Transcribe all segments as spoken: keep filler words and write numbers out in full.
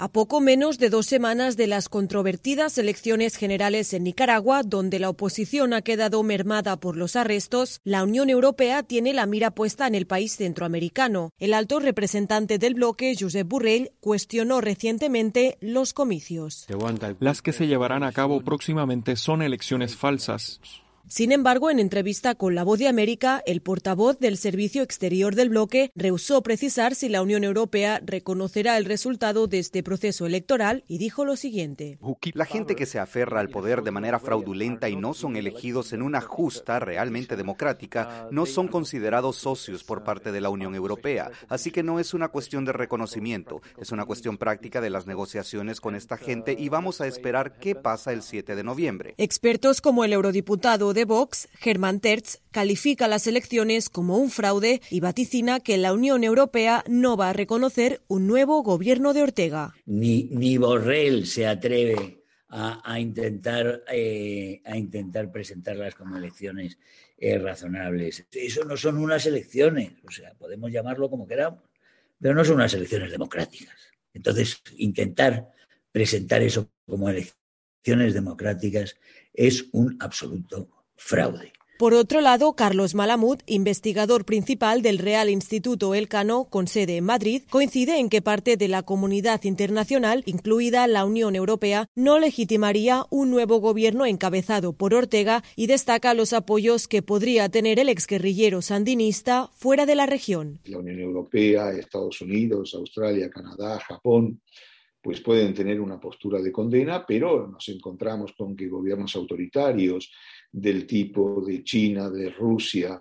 A poco menos de dos semanas de las controvertidas elecciones generales en Nicaragua, donde la oposición ha quedado mermada por los arrestos, la Unión Europea tiene la mira puesta en el país centroamericano. El alto representante del bloque, Josep Borrell, cuestionó recientemente los comicios. Las que se llevarán a cabo próximamente son elecciones falsas. Sin embargo, en entrevista con La Voz de América, el portavoz del Servicio Exterior del bloque rehusó precisar si la Unión Europea reconocerá el resultado de este proceso electoral y dijo lo siguiente. La gente que se aferra al poder de manera fraudulenta y no son elegidos en una justa, realmente democrática, no son considerados socios por parte de la Unión Europea. Así que no es una cuestión de reconocimiento, es una cuestión práctica de las negociaciones con esta gente y vamos a esperar qué pasa el siete de noviembre. Expertos como el eurodiputado de Vox, Germán Tertsch, califica las elecciones como un fraude y vaticina que la Unión Europea no va a reconocer un nuevo gobierno de Ortega. Ni, ni Borrell se atreve a, a, intentar, eh, a intentar presentarlas como elecciones eh, razonables. Eso no son unas elecciones, o sea, podemos llamarlo como queramos, pero no son unas elecciones democráticas. Entonces, intentar presentar eso como elecciones democráticas es un absoluto fraude. Por otro lado, Carlos Malamud, investigador principal del Real Instituto Elcano, con sede en Madrid, coincide en que parte de la comunidad internacional, incluida la Unión Europea, no legitimaría un nuevo gobierno encabezado por Ortega y destaca los apoyos que podría tener el exguerrillero sandinista fuera de la región. La Unión Europea, Estados Unidos, Australia, Canadá, Japón, pues pueden tener una postura de condena, pero nos encontramos con que gobiernos autoritarios del tipo de China, de Rusia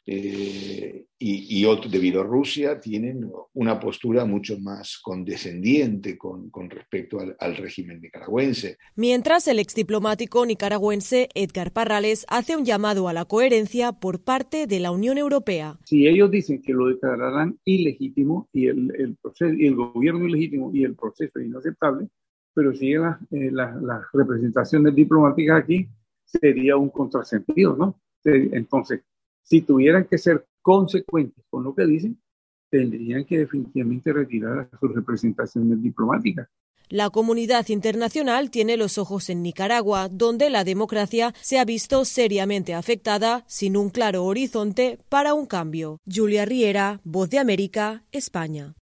eh, y, y otro, de Bielorrusia tienen una postura mucho más condescendiente con, con respecto al, al régimen nicaragüense. Mientras, el exdiplomático nicaragüense Edgar Parrales hace un llamado a la coherencia por parte de la Unión Europea. Si ellos dicen que lo declararán ilegítimo y el, el, proceso, y el gobierno ilegítimo y el proceso es inaceptable, pero si las eh, la, la representaciones diplomáticas aquí sería un contrasentido, ¿no? Entonces, si tuvieran que ser consecuentes con lo que dicen, tendrían que definitivamente retirar sus representaciones diplomáticas. La comunidad internacional tiene los ojos en Nicaragua, donde la democracia se ha visto seriamente afectada sin un claro horizonte para un cambio. Julia Riera, Voz de América, España.